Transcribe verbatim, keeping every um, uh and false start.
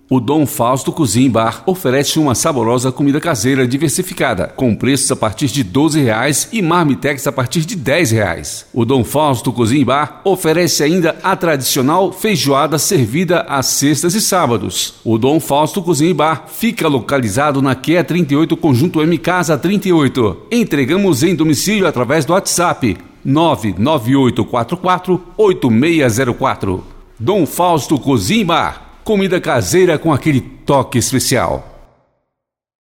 O Dom Fausto Cozinha e Bar oferece uma saborosa comida caseira diversificada, com preços a partir de doze reais e marmitex a partir de dez reais. O Dom Fausto Cozinha e Bar oferece ainda a tradicional feijoada servida às sextas e sábados. O Dom Fausto Cozinha e Bar fica localizado na Q E trinta e oito, Conjunto M, Casa trinta e oito. Entregamos em domicílio através do WhatsApp nove nove oito quatro quatro oito seis zero quatro. Dom Fausto Cozinha e Bar. Comida caseira com aquele toque especial.